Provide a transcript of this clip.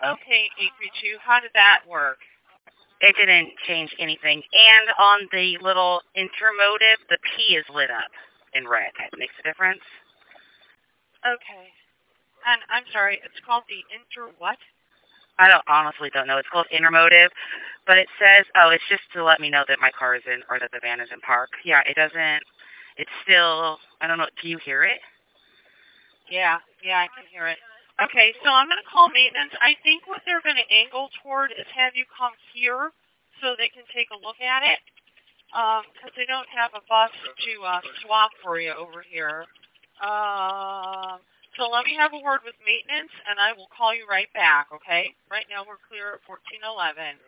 Okay, 832. How did that work? It didn't change anything. And on the little intermotive, the P is lit up in red. That makes a difference. Okay. And I'm sorry, it's called the inter what? I honestly don't know. It's called intermotive, but it says, oh, it's just to let me know that my car is in, or that the van is in park. Yeah, it doesn't. It's still. I don't know. Do you hear it? Yeah, I can hear it. Okay, so I'm going to call maintenance. I think what they're going to angle toward is have you come here so they can take a look at it. Because they don't have a bus to swap for you over here. So let me have a word with maintenance, and I will call you right back, okay? Right now we're clear at 1411.